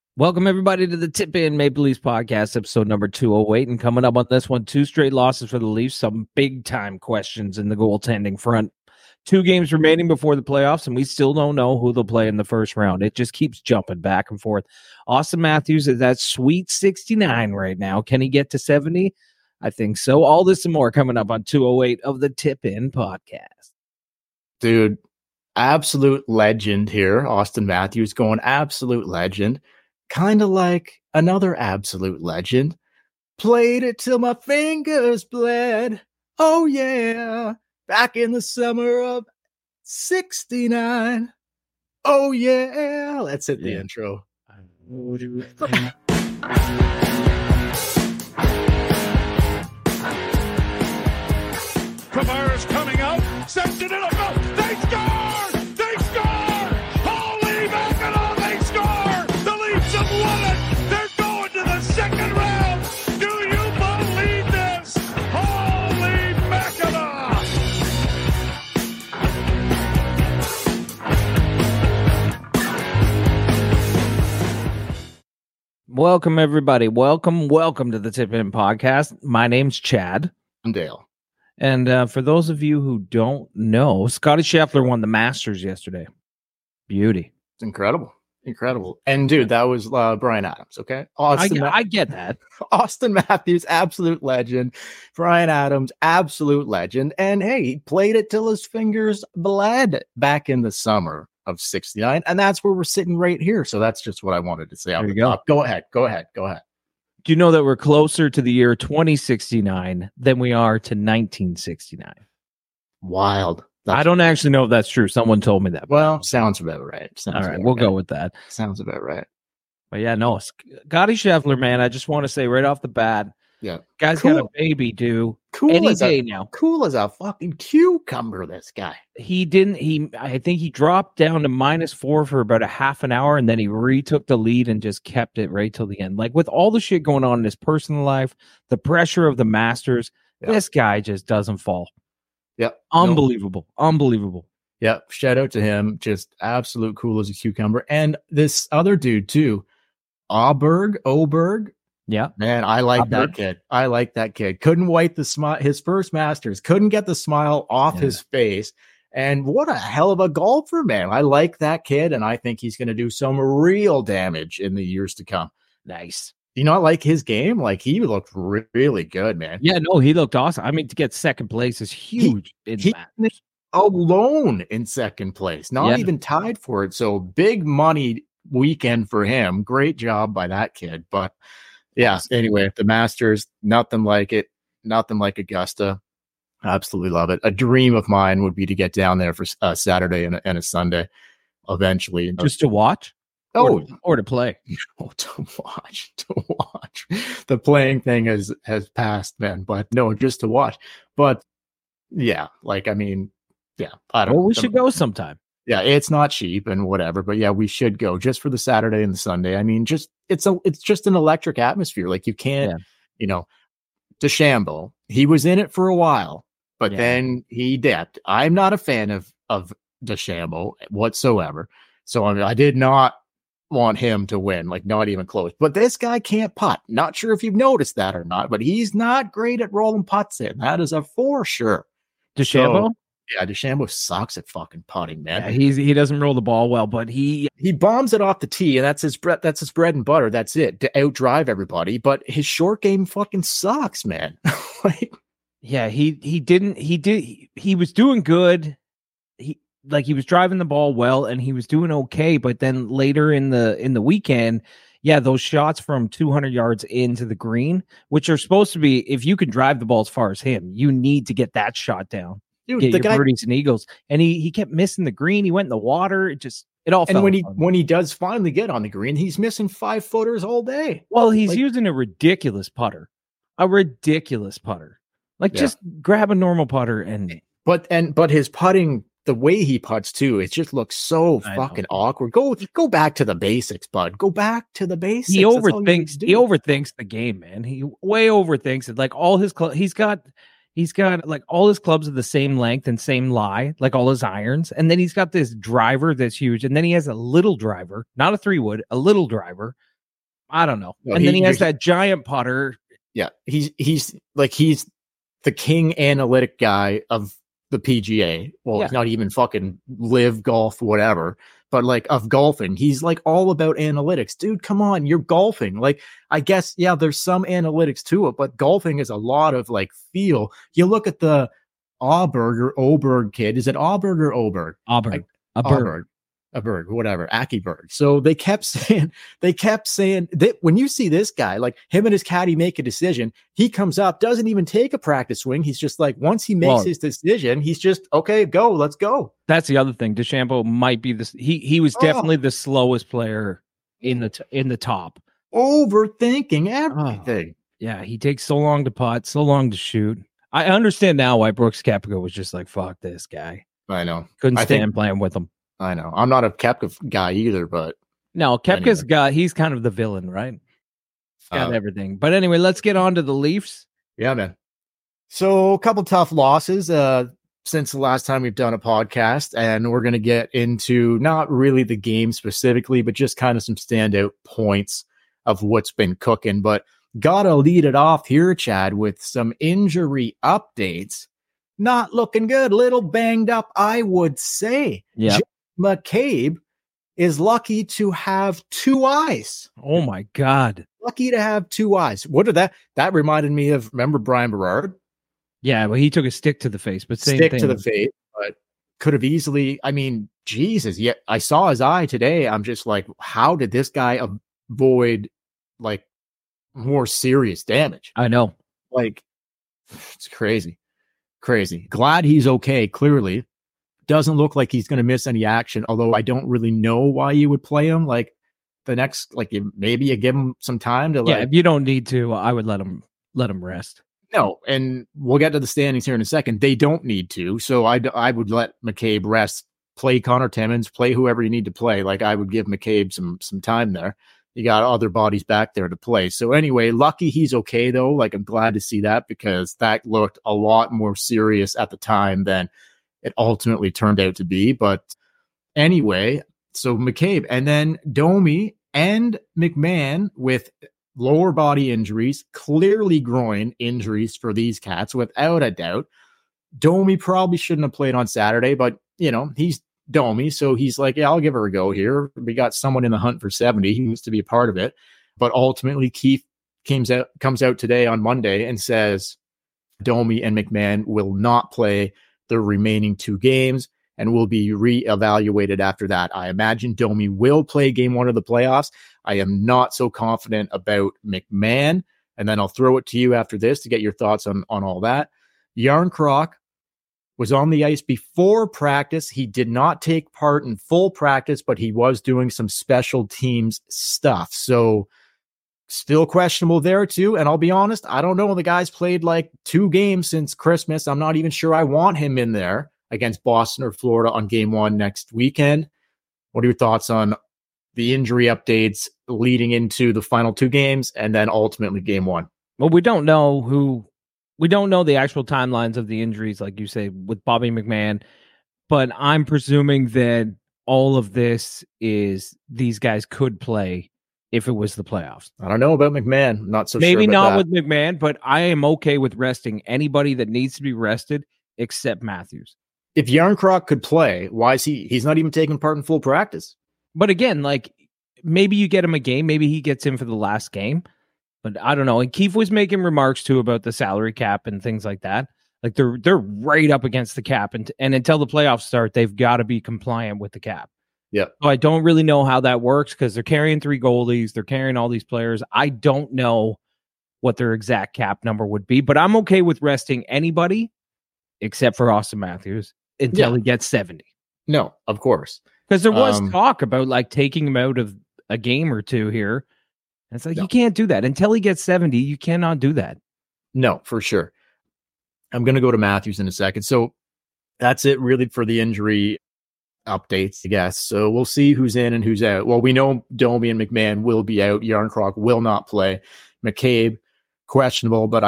Welcome, everybody, to the Tip In Maple Leafs podcast, episode number 208. And coming up on this one, 2 straight losses for the Leafs, some big-time questions in the goaltending front. 2 games remaining before the playoffs, and we still don't know who they'll play in the first round. It just keeps jumping back and forth. Auston Matthews is at sweet 69 right now. Can he get to 70? I think so. All this and more coming up on 208 of the Tip In podcast. Dude, absolute legend here. Auston Matthews going absolute legend. Kind of like another absolute legend. Played it till my fingers bled. Oh, yeah. Back in the summer of 69. Oh, yeah. Let's hit the intro. Tavares coming out. Sends it in a goal. They score! They score! Holy mackerel, they score! The Leafs have won it! They're going to the second round! Do you believe this? Holy mackerel! Welcome, everybody. Welcome to the Tip In podcast. My name's Chad. I'm Dale. And for those of you who don't know, Scottie Scheffler won the Masters yesterday. Beauty. It's incredible. Incredible. And, dude, that was Bryan Adams, okay? I get that. Auston Matthews, absolute legend. Bryan Adams, absolute legend. And, hey, he played it till his fingers bled back in the summer of 69. And that's where we're sitting right here. So that's just what I wanted to say. There you go. Go ahead. Do you know that we're closer to the year 2069 than we are to 1969? Wild. I don't actually know if that's true. Someone told me that. Well, sounds about right. All right, we'll go with that. Sounds about right. But yeah, no, Scottie Scheffler, man, I just want to say right off the bat, yeah, guy's got a baby due any day now. Cool as a fucking cucumber, this guy. I think he dropped down to -4 for about a half an hour, and then he retook the lead and just kept it right till the end. Like, with all the shit going on in his personal life, the pressure of the Masters, this guy just doesn't fall. Yep. Unbelievable. Yeah. Shout out to him. Just absolute cool as a cucumber. And this other dude too, Oberg. Yeah. Man, I like that kid. Couldn't wipe the smile. His first Masters, couldn't get the smile off his face. And what a hell of a golfer, man. I like that kid. And I think he's going to do some real damage in the years to come. Nice. Do you not like his game? Like, he looked really good, man. Yeah, no, he looked awesome. I mean, to get second place is huge. He alone in second place, not even tied for it. So big money weekend for him. Great job by that kid. But yeah, anyway, the Masters, nothing like it. Nothing like Augusta. Absolutely love it. A dream of mine would be to get down there for Saturday and a Sunday eventually. Just to watch? Or to play. Oh, to watch. The playing thing has passed, man. But no, just to watch. But yeah, like, I mean, yeah. I don't know. We should go sometime. Yeah, it's not cheap and whatever, but yeah, we should go just for the Saturday and the Sunday. I mean, it's just an electric atmosphere. Like, you can't, DeChambeau, he was in it for a while, but then he dipped. I'm not a fan of DeChambeau whatsoever. So I did not want him to win, like, not even close. But this guy can't putt. Not sure if you've noticed that or not, but he's not great at rolling putts in. That is a for sure. DeChambeau? So, yeah, DeChambeau sucks at fucking putting, man. Yeah, he doesn't roll the ball well, but he bombs it off the tee, and that's his bread and butter. That's it, to outdrive everybody. But his short game fucking sucks, man. Like, yeah, he was doing good. He was driving the ball well, and he was doing okay. But then later in the weekend, those shots from 200 yards into the green, which are supposed to be, if you can drive the ball as far as him, you need to get that shot down. Dude, get your birdies and eagles, and he kept missing the green. He went in the water. It all. And when he does finally get on the green, he's missing 5-footers all day. Well, he's using a ridiculous putter. Like, just grab a normal putter but his putting, the way he putts too, it just looks so fucking awkward. Go back to the basics, bud. Go back to the basics. He overthinks the game, man. He way overthinks it. Like, all his he's got like all his clubs are the same length and same lie, like all his irons, and then he's got this driver that's huge, and then he has a little driver, not a 3-wood, a little driver I don't know. No, and then he has that giant putter. Yeah, he's the king analytic guy of the PGA. Well, he's not even fucking live golf, whatever, but like of golfing. He's like all about analytics. Dude, come on, you're golfing. Like, I guess, yeah, there's some analytics to it, but golfing is a lot of like feel. You look at the Oberg kid. Is it Auberg or Oberg? Auberg. Berg, whatever, Akiberg. So they kept saying that when you see this guy, like him and his caddy make a decision, he comes up, doesn't even take a practice swing. He's just like, once he makes his decision, he's just, okay, go, let's go. That's the other thing. DeChambeau might be this. He was definitely the slowest player in the top. Overthinking everything. Yeah, he takes so long to putt, so long to shoot. I understand now why Brooks Koepka was just like, fuck this guy. I know. Couldn't stand playing with him. I know. I'm not a Koepka guy either, but no, Koepka's guy, he's kind of the villain, right? He's got everything. But anyway, let's get on to the Leafs. Yeah, man. So a couple tough losses since the last time we've done a podcast, and we're going to get into not really the game specifically, but just kind of some standout points of what's been cooking. But gotta lead it off here, Chad, with some injury updates. Not looking good. Little banged up, I would say. Yeah. McCabe is lucky to have 2 eyes. Oh my God. Lucky to have 2 eyes. What did that reminded me of? Remember Brian Berard? Yeah, well, he took a stick to the face, but same stick thing. to the face, but could have easily, I mean, Jesus. Yeah, I saw his eye today. I'm just like, how did this guy avoid like more serious damage? I know. Like, it's crazy. Glad he's okay. Clearly doesn't look like he's going to miss any action, although I don't really know why you would play him. Like the next, like maybe you give him some time to if you don't need to, I would let him rest. No, and we'll get to the standings here in a second. They don't need to, so I would let McCabe rest, play Connor Timmins, play whoever you need to play. Like I would give McCabe some time there. You got other bodies back there to play. So anyway, lucky he's okay though. Like I'm glad to see that because that looked a lot more serious at the time than it ultimately turned out to be. But anyway, so McCabe and then Domi and McMahon with lower body injuries, clearly groin injuries for these cats without a doubt. Domi probably shouldn't have played on Saturday, but you know, he's Domi, so he's like, yeah, I'll give her a go here. We got someone in the hunt for 70. He needs to be a part of it. But ultimately, Keefe comes out today on Monday and says Domi and McMahon will not play the remaining 2 games and will be reevaluated after that. I imagine Domi will play game 1 of the playoffs. I am not so confident about McMahon. And then I'll throw it to you after this to get your thoughts on all that. Järnkrok was on the ice before practice. He did not take part in full practice, but he was doing some special teams stuff. So still questionable there too. And I'll be honest, I don't know. The guy's played like 2 games since Christmas. I'm not even sure I want him in there against Boston or Florida on game 1 next weekend. What are your thoughts on the injury updates leading into the final 2 games and then ultimately game 1? Well, we don't know the actual timelines of the injuries, like you say, with Bobby McMahon, but I'm presuming that all of this is these guys could play if it was the playoffs. I don't know about McMahon. I'm not so Maybe sure. not with McMahon, but I am okay with resting anybody that needs to be rested except Matthews. If Järnkrok could play, why is he's not even taking part in full practice? But again, like maybe you get him a game, maybe he gets in for the last game. But I don't know. And Keefe was making remarks too about the salary cap and things like that. Like they're right up against the cap, and until the playoffs start, they've got to be compliant with the cap. Yeah. So I don't really know how that works because they're carrying 3 goalies, they're carrying all these players. I don't know what their exact cap number would be, but I'm okay with resting anybody except for Austin Matthews until he gets 70. No, of course. Because there was talk about like taking him out of a game or 2 here. And it's like, you can't do that. Until he gets 70, you cannot do that. No, for sure. I'm going to go to Matthews in a second. So that's it really for the injury updates, I guess. So we'll see who's in and who's out. Well, we know Domi and McMahon will be out. Järnkrok will not play. McCabe, questionable, but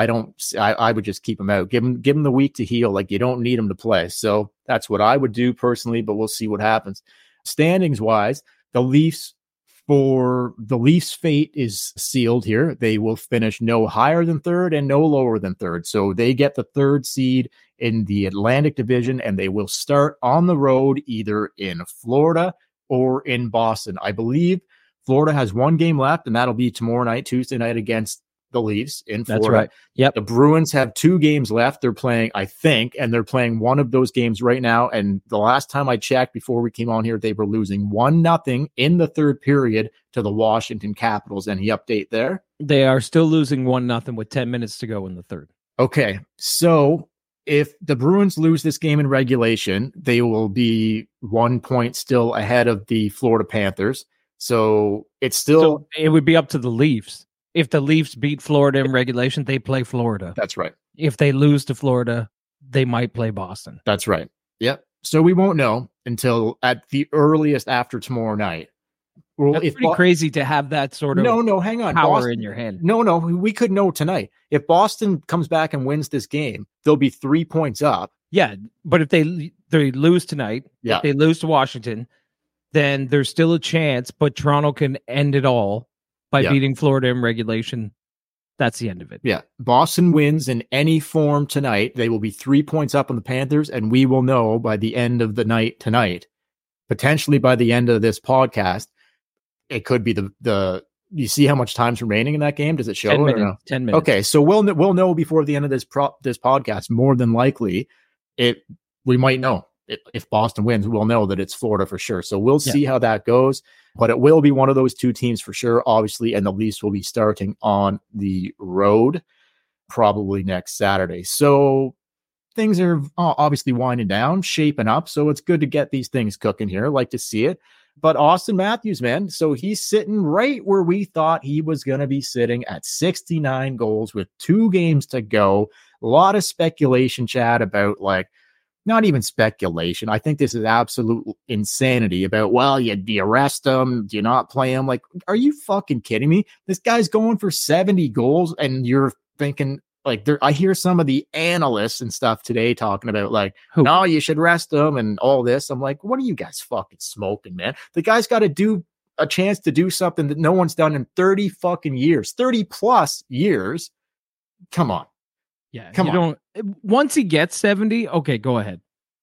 I would just keep him out. Give him the week to heal. Like you don't need him to play. So that's what I would do personally, but we'll see what happens. Standings wise, the Leafs for the Leafs' fate is sealed here. They will finish no higher than third and no lower than third. So they get the third seed in the Atlantic Division, and they will start on the road either in Florida or in Boston. I believe Florida has one game left, and that'll be tomorrow night, Tuesday night, against the Leafs in Florida. That's right. Yep. The Bruins have 2 games left. They're playing, I think, and they're playing one of those games right now. And the last time I checked before we came on here, they were losing 1-0 in the third period to the Washington Capitals. Any update there? They are still losing 1-0 with 10 minutes to go in the third. Okay. So if the Bruins lose this game in regulation, they will be 1 point still ahead of the Florida Panthers. So it's still... So it would be up to the Leafs. If the Leafs beat Florida in regulation, they play Florida. That's right. If they lose to Florida, they might play Boston. That's right. Yep. So we won't know until at the earliest after tomorrow night. Well, That's pretty crazy to have that sort of hang on. power Boston, in your hand. No, we could know tonight. If Boston comes back and wins this game, they'll be 3 points up. Yeah, but if they lose tonight, if they lose to Washington, then there's still a chance, but Toronto can end it all by beating Florida in regulation. That's the end of it. Yeah. Boston wins in any form tonight. They will be 3 points up on the Panthers, and we will know by the end of the night tonight, potentially by the end of this podcast. It could be the you see how much time's remaining in that game? Does it show 10 minutes, or no? 10 minutes. Okay. So we'll know before the end of this podcast, more than likely we might know. If Boston wins, we'll know that it's Florida for sure. So we'll see how that goes, but it will be one of those 2 teams for sure, obviously, and the Leafs will be starting on the road probably next Saturday. So things are obviously winding down, shaping up. So it's good to get these things cooking here. Like to see it. But Auston Matthews, man, so he's sitting right where we thought he was going to be sitting at 69 goals with 2 games to go. A lot of speculation, Chad, about not even speculation. I think this is absolute insanity about, well, do you arrest him? Do you not play him? Like, are you fucking kidding me? This guy's going for 70 goals and you're thinking I hear some of the analysts and stuff today talking about no, you should rest him and all this. I'm like, what are you guys fucking smoking, man? The guy's got to do a chance to do something that no one's done in 30 fucking years, 30 plus years. Come on. Yeah. Come on. Once he gets 70, okay, go ahead.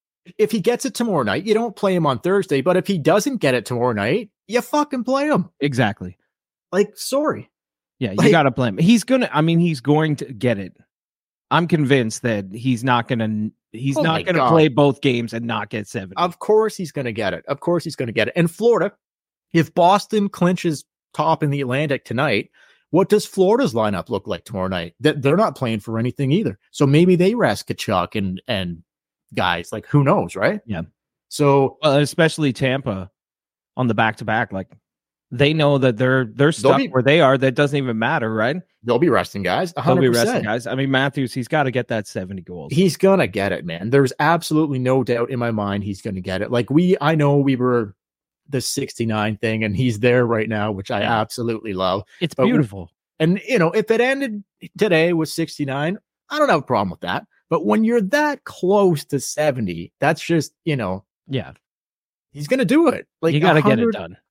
If he gets it tomorrow night, you don't play him on Thursday. But if he doesn't get it tomorrow night, you fucking play him. Exactly. Sorry. Yeah, you got to play him. He's going to get it. I'm convinced that he's not going to play both games and not get 70. Of course he's going to get it. And Florida, if Boston clinches top in the Atlantic tonight, what does Florida's lineup look like tomorrow night? They're not playing for anything either. So maybe they rest Tkachuk and guys. Who knows, right? Yeah. So, especially Tampa on the back-to-back, they know that they're stuck where they are. That doesn't even matter, right? They'll be resting guys. 100%. They'll be resting guys. I mean, Matthews, he's got to get that 70 goals. He's gonna get it, man. There's absolutely no doubt in my mind he's gonna get it. I know we were the 69 thing, and he's there right now, which I absolutely love. It's beautiful. And if it ended today with 69, I don't have a problem with that. But when you're that close to 70, that's just yeah. He's going to do it. You got to get it done.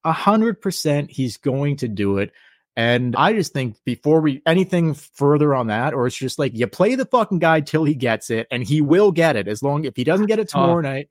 100%. He's going to do it. And I just think before anything further on that, or it's just you play the fucking guy till he gets it, and he will get it if he doesn't get it tomorrow night.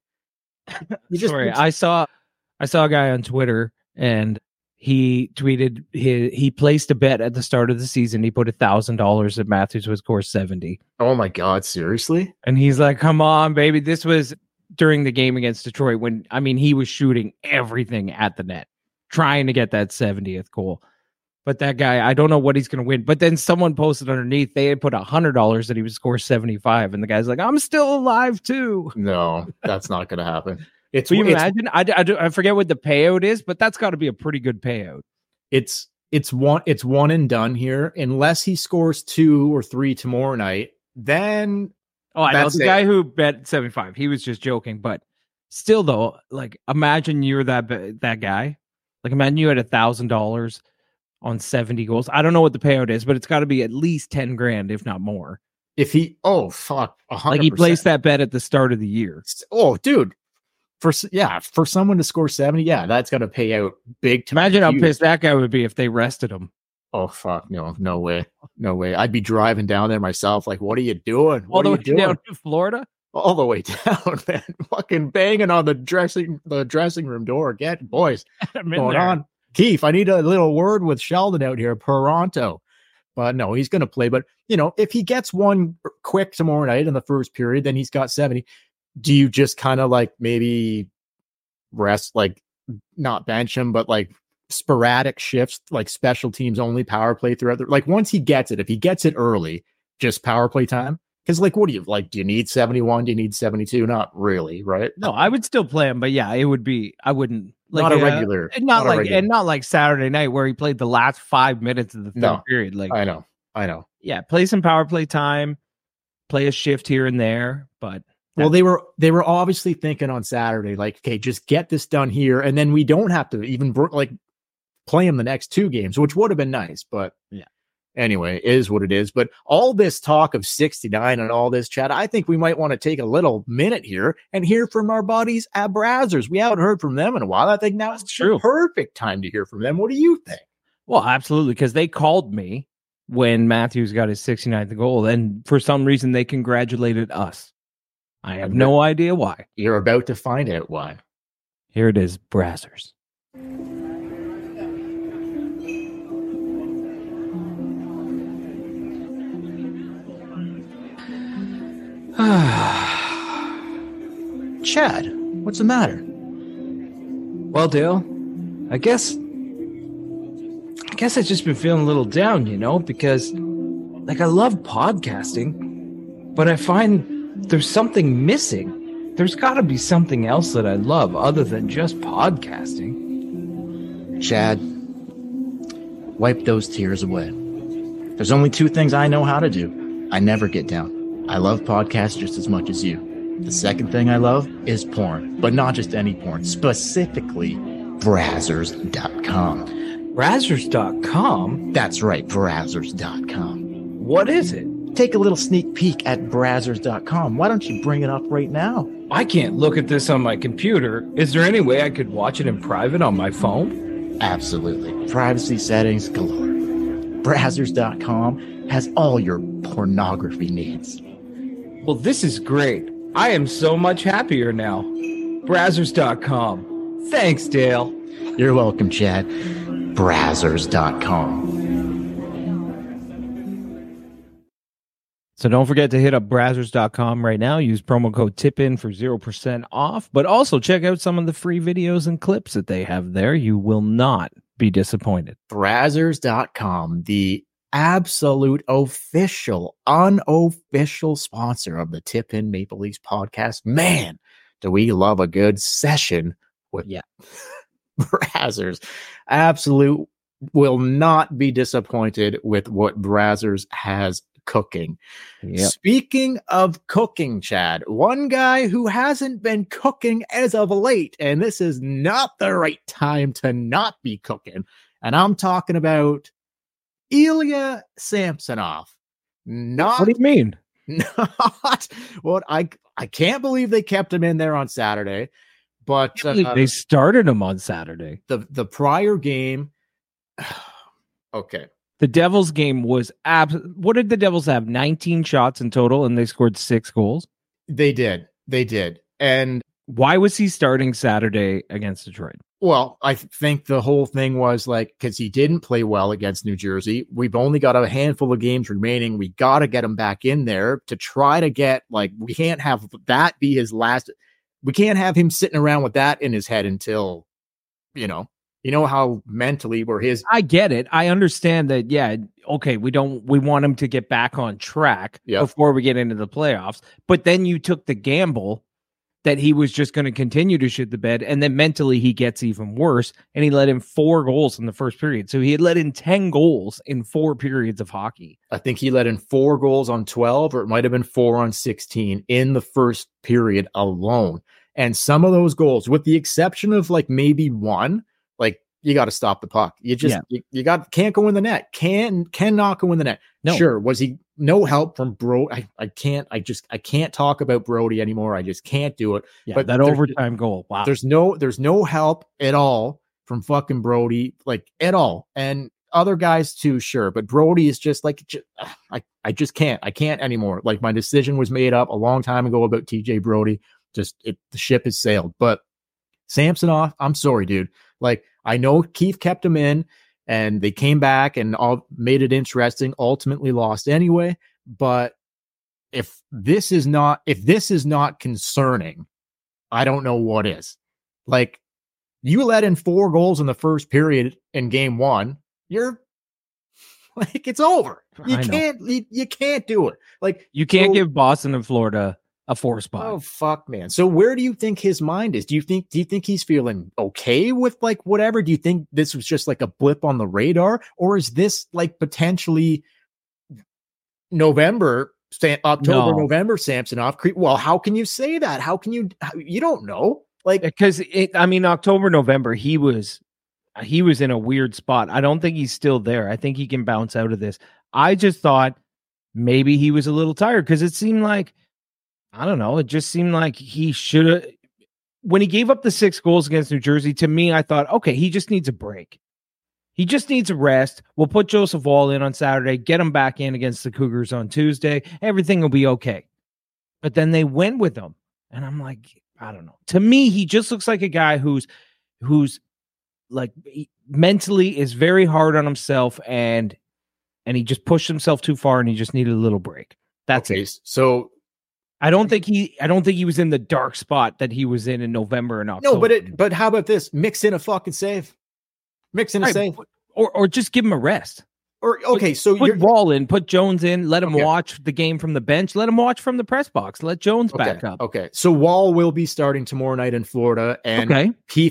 I saw a guy on Twitter and he tweeted he placed a bet at the start of the season. He put $1,000 that Matthews would score 70. Oh my God. Seriously? And he's like, come on, baby. This was during the game against Detroit when, he was shooting everything at the net, trying to get that 70th goal. But that guy, I don't know what he's going to win. But then someone posted underneath, they had put $100 that he would score 75. And the guy's like, I'm still alive too. No, that's not going to happen. Can you imagine? I forget what the payout is, but that's got to be a pretty good payout. It's one and done here. Unless he scores 2 or 3 tomorrow night, then... Oh, I know the guy who bet 75. He was just joking, but still, though, imagine you're that guy. Imagine you had $1,000 on 70 goals. I don't know what the payout is, but it's got to be at least 10 grand, if not more. If he, 100%. He placed that bet at the start of the year. Oh, dude, for someone to score 70, that's going to pay out big time. Imagine how pissed that guy would be if they rested him. Oh, fuck. No way. I'd be driving down there myself. Like, what are you doing? All the way down to Florida? All the way down, man. Fucking banging on the dressing room door. Get boys. Going on. Keith, I need a little word with Sheldon out here. Toronto. But no, he's going to play. But, if he gets one quick tomorrow night in the first period, then he's got 70. Do you just kind of like maybe rest, like not bench him, but like sporadic shifts, like special teams only power play throughout like once he gets it, if he gets it early, just power play time? Because like, what do you like? Do you need 71? Do you need 72? Not really, right? No, I would still play him, but yeah, it would be, I wouldn't like not a regular, not like Saturday night where he played the last 5 minutes of the third period. Like I know. Yeah, play some power play time, play a shift here and there, but well, they were obviously thinking on Saturday, like, okay, just get this done here, and then we don't have to even like play him the next 2 games, which would have been nice. But yeah, anyway, is what it is. But all this talk of 69 and all this chat, I think we might want to take a little minute here and hear from our buddies at Brazzers. We haven't heard from them in a while. I think now is the perfect time to hear from them. What do you think? Well, absolutely, because they called me when Matthews got his 69th goal, and for some reason they congratulated us. I have no idea why. You're about to find out why. Here it is, Brazzers. Chad, what's the matter? Well, Dale, I guess I've just been feeling a little down, because like I love podcasting, but I find there's something missing. There's got to be something else that I love other than just podcasting. Chad, wipe those tears away. There's only 2 things I know how to do. I never get down. I love podcasts just as much as you. The second thing I love is porn, but not just any porn, specifically Brazzers.com. Brazzers.com? That's right, Brazzers.com. What is it? Take a little sneak peek at Brazzers.com. Why don't you bring it up right now? I can't look at this on my computer. Is there any way I could watch it in private on my phone? Absolutely. Privacy settings galore. Brazzers.com has all your pornography needs. Well, this is great. I am so much happier now. Brazzers.com. Thanks, Dale. You're welcome, Chad. Brazzers.com. So don't forget to hit up Brazzers.com right now. Use promo code TIPIN for 0% off. But also check out some of the free videos and clips that they have there. You will not be disappointed. Brazzers.com, the absolute official, unofficial sponsor of the Tip In Maple Leafs podcast. Man, do we love a good session with Brazzers. Absolute will not be disappointed with what Brazzers has cooking. Yep. Speaking of cooking, Chad, one guy who hasn't been cooking as of late, and this is not the right time to not be cooking, and I'm talking about Ilya Samsonov. What do you mean? Not what I can't believe they kept him in there on Saturday, but they started him on Saturday. The prior game. Okay. The Devils game was what did the Devils have? 19 shots in total, and they scored 6 goals. They did. And why was he starting Saturday against Detroit? Well, I think the whole thing was like, because he didn't play well against New Jersey. We've only got a handful of games remaining. We got to get him back in there to try to get, like, we can't have that be his last. We can't have him sitting around with that in his head until, you know how mentally we're his. I get it. I understand that. Yeah. Okay. We want him to get back on track before we get into the playoffs. But then you took the gamble that he was just going to continue to shit the bed. And then mentally he gets even worse. And he let in 4 goals in the first period. So he had let in 10 goals in 4 periods of hockey. I think he let in 4 goals on 12, or it might've been 4 on 16 in the first period alone. And some of those goals, with the exception of like maybe one, like you got to stop the puck. You just can't go in the net. Cannot go in the net. No. Sure, was he no help from Bro? I can't talk about Brody anymore. I just can't do it. Yeah, but that overtime goal. Wow. There's no help at all from fucking Brody, like at all. And other guys too, sure, but Brody is just like I just can't. I can't anymore. Like my decision was made up a long time ago about TJ Brody. The ship has sailed. But Samsonov, I'm sorry, dude. Like I know Keith kept him in, and they came back and all made it interesting. Ultimately lost anyway. But if this is not concerning, I don't know what is. Like you let in 4 goals in the first period in game 1. You're like, it's over. You can't do it. Like you can't give Boston and Florida a 4 spot. Oh fuck, man. So where do you think his mind is? Do you think he's feeling okay with like whatever? Do you think this was just like a blip on the radar, or is this like potentially November Samsonov? Well, how can you say that? How can you don't know? Like because October, November, he was in a weird spot. I don't think he's still there. I think he can bounce out of this. I just thought maybe he was a little tired because it seemed like, I don't know, it just seemed like he should have, when he gave up the 6 goals against New Jersey, to me, I thought, okay, he just needs a break. He just needs a rest. We'll put Joseph Woll in on Saturday, get him back in against the Cougars on Tuesday. Everything will be okay. But then they went with him. And I'm like, I don't know. To me, he just looks like a guy who's like mentally is very hard on himself, and he just pushed himself too far, and he just needed a little break. That's okay, it. So I don't think he was in the dark spot that he was in November and October. No, but how about this? Mix in a fucking save. Mix in a save. Or just give him a rest. Or okay, so put Woll in, put Jones in, let him watch the game from the bench, let him watch from the press box, let Jones back up. Okay, so Woll will be starting tomorrow night in Florida, and Keith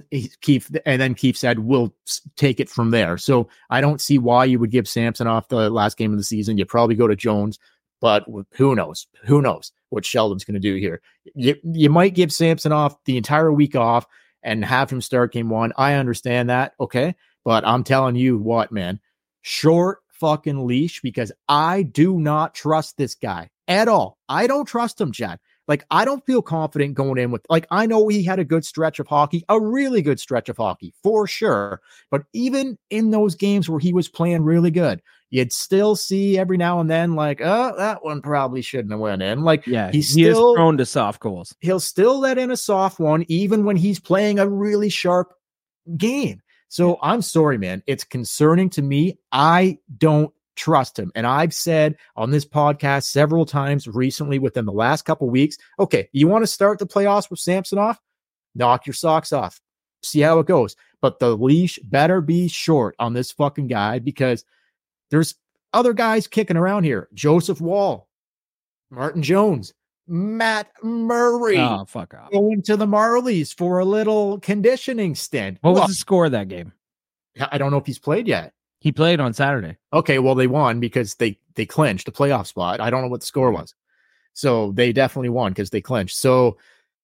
said we'll take it from there. So I don't see why you would give Samsonov the last game of the season. You probably go to Jones, but who knows? Who knows what Sheldon's going to do here? You might give Samsonov the entire week off and have him start game 1. I understand that, okay, but I'm telling you what, man. Short fucking leash, because I do not trust this guy at all. I don't trust him, Chad. Like, I don't feel confident going in with, like, I know he had a good stretch of hockey, a really good stretch of hockey for sure. But even in those games where he was playing really good, you'd still see every now and then, like, oh, that one probably shouldn't have went in. Like, yeah, he is prone to soft goals. He'll still let in a soft one, even when he's playing a really sharp game. So I'm sorry, man. It's concerning to me. I don't trust him. And I've said on this podcast several times recently within the last couple weeks, okay, you want to start the playoffs with Samsonov? Knock your socks off. See how it goes. But the leash better be short on this fucking guy, because there's other guys kicking around here. Joseph Woll, Martin Jones, Matt Murray. Oh, fuck off. Going to the Marlies for a little conditioning stint. What was the score of that game? I don't know if he's played yet. He played on Saturday. Okay, well, they won because they clinched a playoff spot. I don't know what the score was. So they definitely won because they clinched. So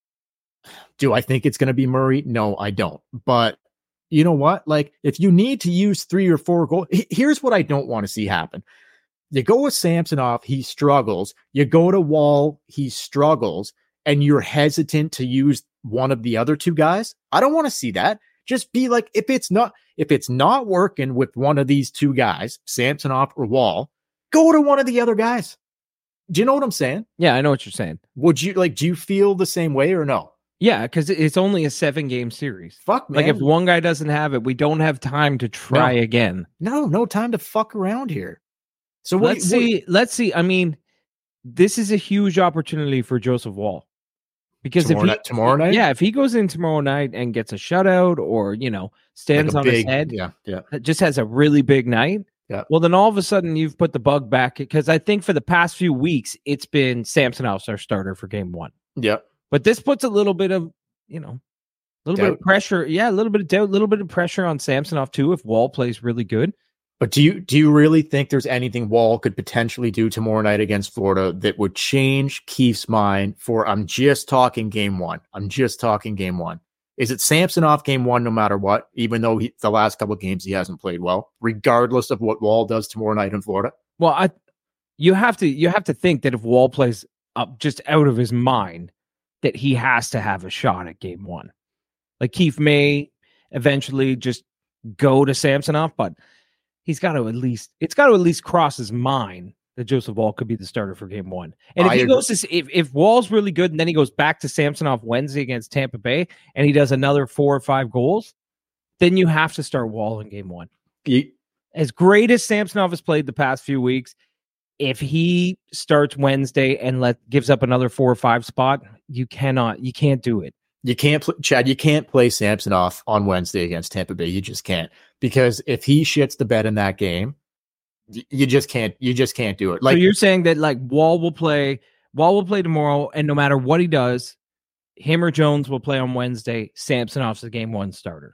do I think it's going to be Murray? No, I don't. But you know what? Like, if you need to use 3 or 4 goals, here's what I don't want to see happen. You go with Samsonov, he struggles. You go to Woll, he struggles, and you're hesitant to use one of the other 2 guys. I don't want to see that. Just be like, if it's not working with one of these 2 guys, Samsonov or Woll, go to one of the other guys. Do you know what I'm saying? Yeah, I know what you're saying. Would you do you feel the same way or no? Yeah, because it's only a 7-game series. Fuck, man. Like, if one guy doesn't have it, we don't have time to try again. No time to fuck around here. So let's see. I mean, this is a huge opportunity for Joseph Woll, because tomorrow night, if he goes in tomorrow night and gets a shutout, or stands on his head, just has a really big night. Yeah. Well, then all of a sudden you've put the bug back, because I think for the past few weeks it's been Samsonov's our starter for game 1. Yeah. But this puts a little bit of bit of pressure. Yeah, a little bit of doubt, a little bit of pressure on Samsonov too if Woll plays really good. But do you really think there's anything Woll could potentially do tomorrow night against Florida that would change Keith's mind for, I'm just talking game 1. Is it Samsonov game one, no matter what, even though the last couple of games he hasn't played well, regardless of what Wall does tomorrow night in Florida? Well, you have to think that if Wall plays up just out of his mind, that he has to have a shot at game one. Like Keith may eventually just go to Samsonov, but it's got to at least cross his mind that Joseph Wall could be the starter for game one. And if Wall's really good and then he goes back to Samsonov Wednesday against Tampa Bay and he does another 4 or 5 goals, then you have to start Wall in game one. As great as Samsonov has played the past few weeks, if he starts Wednesday and gives up another 4 or 5 spot, you can't do it. You can't, Chad, you can't play Samsonov on Wednesday against Tampa Bay. You just can't. Because if he shits the bed in that game, you just can't do it. Like, so you're saying that like Wall will play tomorrow, and no matter what he does, him or Jones will play on Wednesday. Samsonov's the game one starter.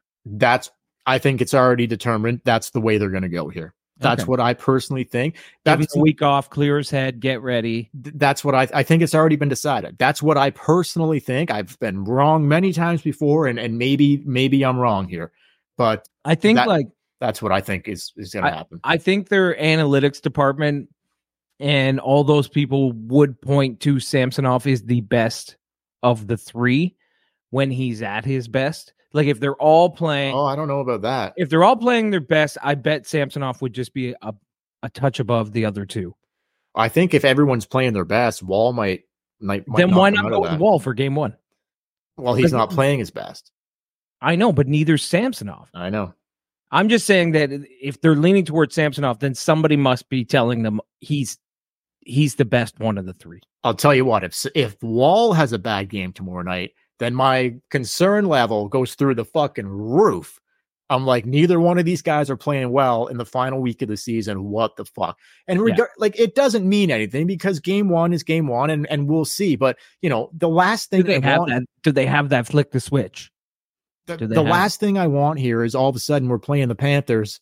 I think it's already determined. That's the way they're going to go here. That's what I personally think. That's a week off, clear his head, get ready. That's what I think. It's already been decided. That's what I personally think. I've been wrong many times before, and maybe I'm wrong here, but I think that's what I think is going to happen. I think their analytics department and all those people would point to Samsonov is the best of the 3 when he's at his best. Like if they're all playing, I don't know about that. If they're all playing their best, I bet Samsonov would just be a touch above the other 2. I think if everyone's playing their best, Wall might then why not go with Wall for game one? Well, he's not playing his best. I know, but neither's Samsonov. I know. I'm just saying that if they're leaning towards Samsonov, then somebody must be telling them he's the best one of the 3. I'll tell you what, if Wall has a bad game tomorrow night, then my concern level goes through the fucking roof. I'm like, neither one of these guys are playing well in the final week of the season. What the fuck? And like, it doesn't mean anything because game one is game one, and we'll see. But the last thing do they have that flick the switch? The last thing I want here is all of a sudden we're playing the Panthers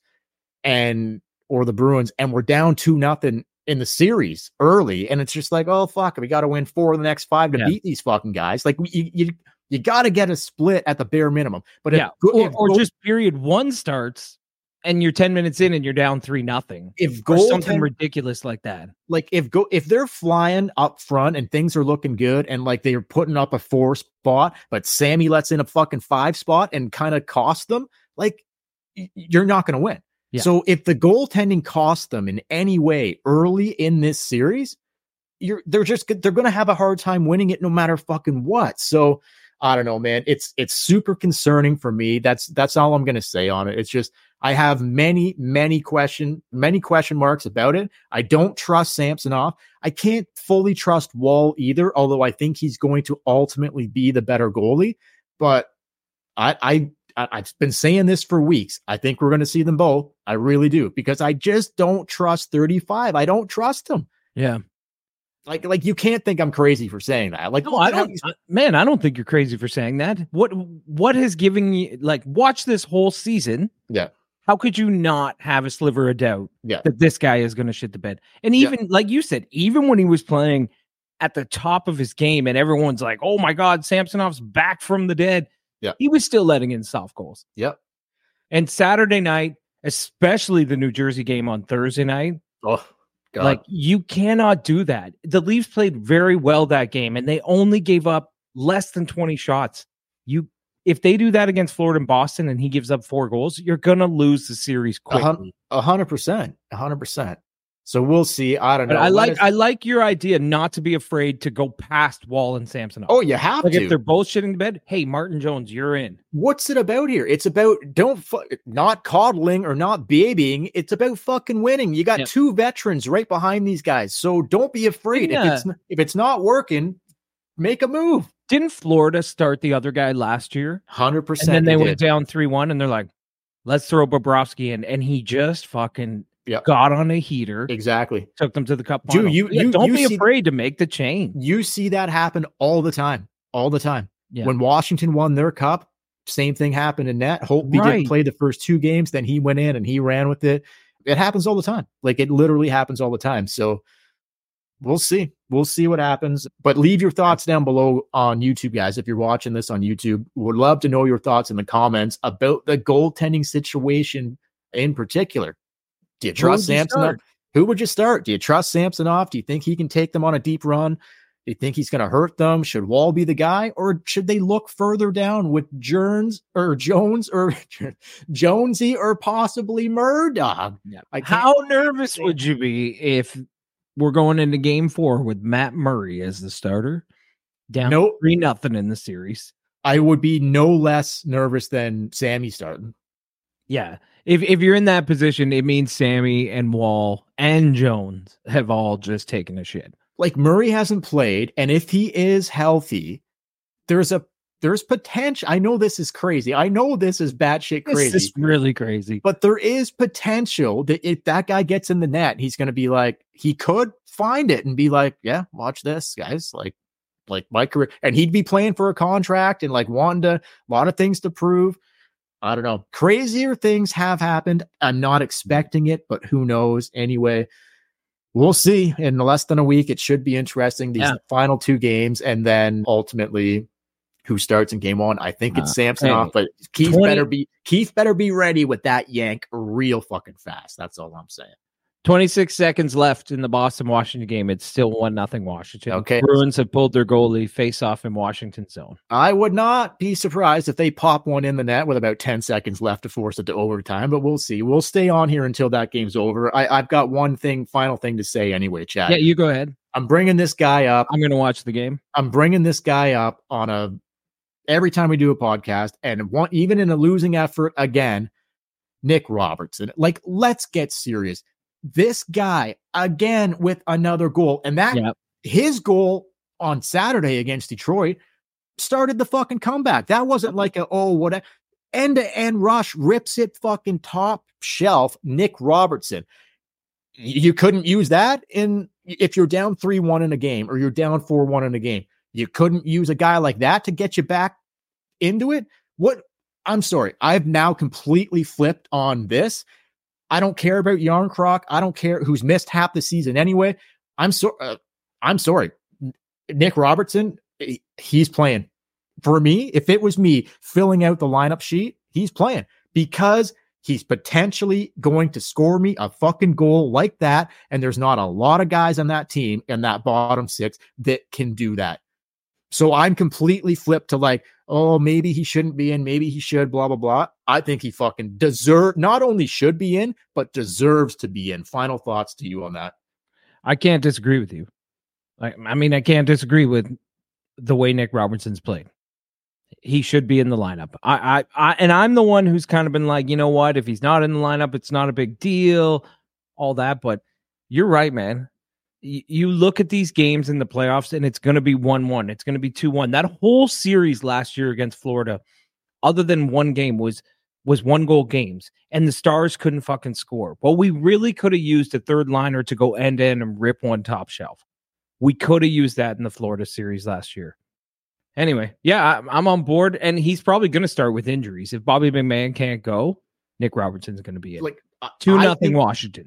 or the Bruins, and we're down 2-0 in the series early, and it's just like, oh fuck, we got to win 4 of the next 5 to beat these fucking guys. Like you got to get a split at the bare minimum. But just period 1 starts and you're 10 minutes in and you're down 3-0. If something ridiculous like that, like if they're flying up front and things are looking good and like they're putting up a 4 spot, but Sammy lets in a fucking 5 spot and kind of costs them, like you're not going to win. Yeah. So if the goaltending costs them in any way early in this series, they're going to have a hard time winning it no matter fucking what. So I don't know, man. It's super concerning for me. That's all I'm going to say on it. It's just I have many question marks about it. I don't trust Samsonov. I can't fully trust Wall either, although I think he's going to ultimately be the better goalie. But I've been saying this for weeks. I think we're going to see them both. I really do, because I just don't trust 35. I don't trust him. Yeah. Like you can't think I'm crazy for saying that. Like, no, I don't think you're crazy for saying that. What has given you, like, watch this whole season? Yeah. How could you not have a sliver of doubt that this guy is going to shit the bed? And even like you said, even when he was playing at the top of his game and everyone's like, oh my God, Samsonov's back from the dead. Yeah. He was still letting in soft goals. Yep. And Saturday night, especially the New Jersey game on Thursday night. Oh, God. Like, you cannot do that. The Leafs played very well that game, and they only gave up less than 20 shots. If they do that against Florida and Boston and he gives up 4 goals, you're going to lose the series quickly. 100%. So we'll see. I don't know. But I like your idea not to be afraid to go past Wall and Samsonov. Oh, you have to. If they're both shitting the bed, hey, Martin Jones, you're in. What's it about here? It's about not coddling or not babying. It's about fucking winning. You got 2 veterans right behind these guys. So don't be afraid. Yeah. If it's not working, make a move. Didn't Florida start the other guy last year? 100%. And then they went down 3-1 and they're like, let's throw Bobrovsky in. And he just fucking got on a heater. Exactly. Took them to the cup final. Dude, don't be afraid to make the change. You see that happen all the time. Yeah. When Washington won their cup, same thing happened in net. Holtby didn't play the first 2 games. Then he went in and he ran with it. It happens all the time. Like, it literally happens all the time. So We'll see. We'll see what happens. But leave your thoughts down below on YouTube, guys. If you're watching this on YouTube, would love to know your thoughts in the comments about the goaltending situation in particular. Do you trust Samsonov? Who would you start? Do you trust Samsonov? Do you think he can take them on a deep run? Do you think he's going to hurt them? Should Wall be the guy, or should they look further down with Jones or Jonesy or possibly Murdoch? Yeah. How nervous would you be if we're going into game 4 with Matt Murray as the starter, down 3-0 in the series? I would be no less nervous than Sammy starting. Yeah. If you're in that position, it means Sammy and Wall and Jones have all just taken a shit. Like, Murray hasn't played, and if he is healthy, there's potential. I know this is crazy. I know this is batshit crazy. This is really crazy. But there is potential that if that guy gets in the net, he's going to be like, he could find it and be like, yeah, watch this, guys. Like my career. And he'd be playing for a contract and like wanting a lot of things to prove. I don't know. Crazier things have happened. I'm not expecting it, but who knows? Anyway, we'll see. In less than a week, it should be interesting. These final 2 games, and then ultimately who starts in game 1. I think it's Samsonov, but Keith better be ready with that yank real fucking fast. That's all I'm saying. 26 seconds left in the Boston-Washington game. It's still 1-0 Washington. Okay. Bruins have pulled their goalie face-off in Washington zone. I would not be surprised if they pop one in the net with about 10 seconds left to force it to overtime, but we'll see. We'll stay on here until that game's over. I've got final thing to say anyway, Chad. Yeah, you go ahead. I'm bringing this guy up. I'm going to watch the game. I'm bringing this guy up on every time we do a podcast, and even in a losing effort again, Nick Robertson. Like, let's get serious. This guy again with another goal, and his goal on Saturday against Detroit started the fucking comeback. That wasn't like end-to-end rush, rips it fucking top shelf. Nick Robertson. You couldn't use that if you're down 3-1 in a game or you're down 4-1 in a game. You couldn't use a guy like that to get you back into it. I'm sorry. I've now completely flipped on this. I don't care about Yarncroc. I don't care who's missed half the season anyway. I'm sorry. Nick Robertson, he's playing. For me, if it was me filling out the lineup sheet, he's playing because he's potentially going to score me a fucking goal like that. And there's not a lot of guys on that team in that bottom 6 that can do that. So I'm completely flipped to like, oh, maybe he shouldn't be in. Maybe he should, blah, blah, blah. I think he fucking not only should be in, but deserves to be in. Final thoughts to you on that. I can't disagree with you. I can't disagree with the way Nick Robertson's played. He should be in the lineup. And I'm the one who's kind of been like, you know what? If he's not in the lineup, it's not a big deal, all that. But you're right, man. You look at these games in the playoffs, and it's going to be 1-1. It's going to be 2-1. That whole series last year against Florida, other than one game, was 1-goal games, and the Stars couldn't fucking score. Well, we really could have used a third liner to go end-to-end and rip one top shelf. We could have used that in the Florida series last year. Anyway, yeah, I'm on board, and he's probably going to start with injuries. If Bobby McMahon can't go, Nick Robertson's going to be in. 2-0 Washington.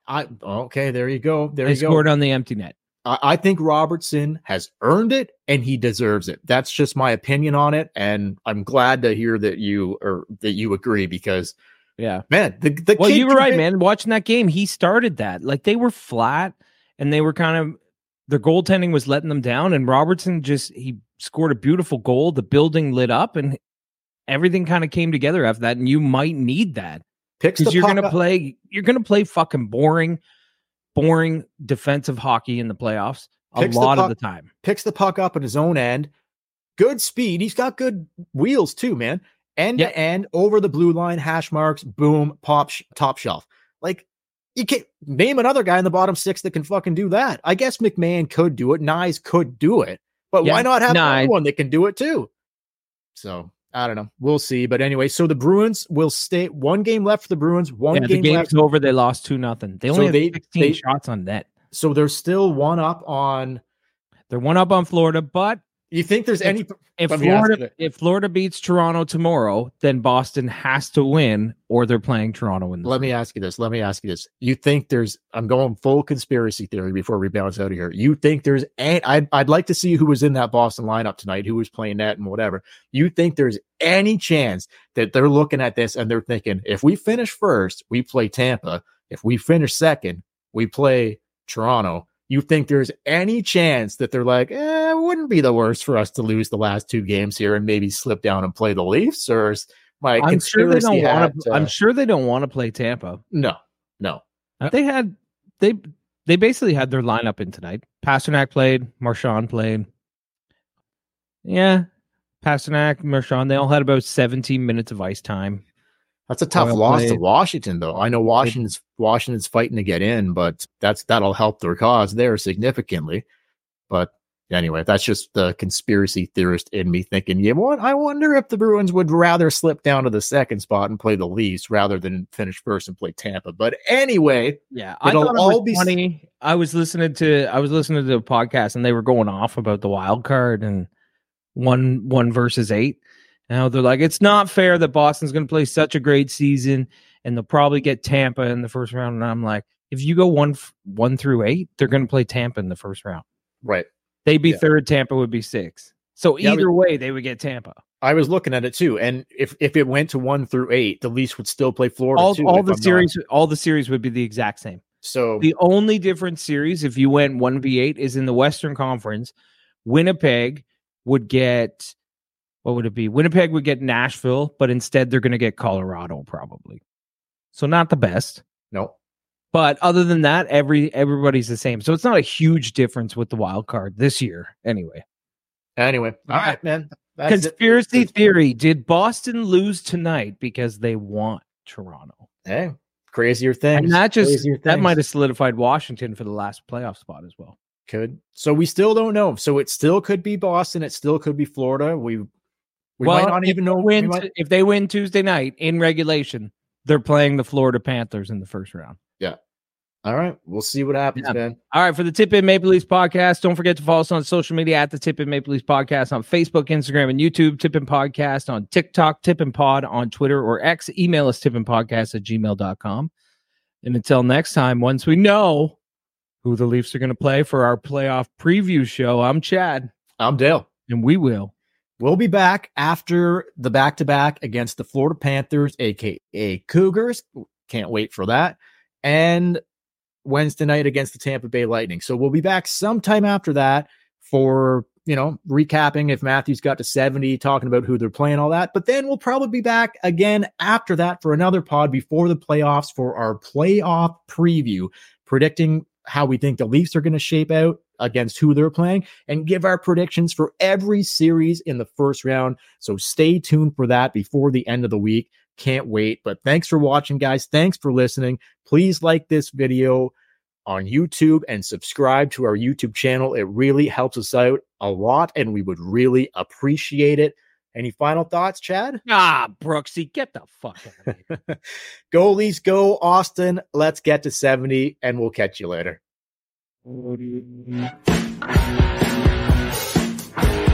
Okay, there you go. They scored on the empty net. I think Robertson has earned it and he deserves it. That's just my opinion on it, and I'm glad to hear that you agree because, yeah, man, you were right, man. Watching that game, he started that like they were flat and they were kind of their goaltending was letting them down, and Robertson he scored a beautiful goal. The building lit up and everything kind of came together after that, and you might need that. Because you're gonna play fucking boring defensive hockey in the playoffs a lot of the time. Picks the puck up in his own end. Good speed. He's got good wheels too, man. End to end over the blue line, hash marks, boom, top shelf. Like, you can't name another guy in the bottom 6 that can fucking do that. I guess McMahon could do it. Nyes could do it, but why not have anyone that can do it too? So I don't know. We'll see. But anyway, so the Bruins will stay. 1 game left for the Bruins. Game the game's left. Over. They lost 2-0. They only have 16 shots on net. So they're still 1 up on. They're 1 up on Florida, but You think there's any? If Florida beats Toronto tomorrow, then Boston has to win, or they're playing Toronto in the Let me ask you this. You think there's? I'm going full conspiracy theory before we bounce out of here. You think there's? I'd like to see who was in that Boston lineup tonight, who was playing net and whatever. You think there's any chance that they're looking at this and they're thinking, if we finish first, we play Tampa. If we finish second, we play Toronto. You think there's any chance that they're like, it wouldn't be the worst for us to lose the last 2 games here and maybe slip down and play the Leafs? Or is my I'm sure they don't want to. I'm sure they don't want to play Tampa. No. They basically had their lineup in tonight. Pasternak played. Marchand played. Yeah, Pasternak, Marchand. They all had about 17 minutes of ice time. That's a tough loss to Washington, though. I know Washington's fighting to get in, but that'll help their cause there significantly. But anyway, that's just the conspiracy theorist in me thinking, I wonder if the Bruins would rather slip down to the second spot and play the Leafs rather than finish first and play Tampa. But anyway, yeah, I thought it was funny. I was listening to a podcast and they were going off about the wild card and 1 versus 8. Now they're like, it's not fair that Boston's going to play such a great season and they'll probably get Tampa in the first round. And I'm like, if you go 1 through 8, they're going to play Tampa in the first round. Right. They'd be 3rd, Tampa would be 6th. So either way, they would get Tampa. I was looking at it too. And if it went to 1 through 8, the Leafs would still play Florida too. All the series would be the exact same. So the only different series, if you went 1v8, is in the Western Conference. Winnipeg would get... What would it be? Winnipeg would get Nashville, but instead they're going to get Colorado probably. So not the best. No. But other than that, everybody's the same. So it's not a huge difference with the wild card this year anyway. All right, man. Conspiracy theory. Did Boston lose tonight because they want Toronto? Hey, crazier things. And that might have solidified Washington for the last playoff spot as well. Could. So we still don't know. So it still could be Boston. It still could be Florida. We might not even know. If they win Tuesday night in regulation, they're playing the Florida Panthers in the first round. Yeah. All right. We'll see what happens, man. All right. For the Tip In Maple Leafs podcast, don't forget to follow us on social media at the Tip In Maple Leafs podcast on Facebook, Instagram, and YouTube. Tip In Podcast on TikTok, Tip In Pod on Twitter or X. Email us tipinpodcast@gmail.com. And until next time, once we know who the Leafs are going to play for our playoff preview show, I'm Chad. I'm Dale. And we'll be back after the back-to-back against the Florida Panthers, a.k.a. Cougars. Can't wait for that. And Wednesday night against the Tampa Bay Lightning. So we'll be back sometime after that for, recapping if Matthews got to 70, talking about who they're playing, all that. But then we'll probably be back again after that for another pod before the playoffs for our playoff preview, predicting how we think the Leafs are going to shape out against who they're playing and give our predictions for every series in the first round. So stay tuned for that before the end of the week. Can't wait. But thanks for watching, guys. Thanks for listening. Please like this video on YouTube and subscribe to our YouTube channel. It really helps us out a lot and we would really appreciate it. Any final thoughts, Chad? Brooksy, get the fuck out of here. Go Leafs, go Austin. Let's get to 70 and we'll catch you later.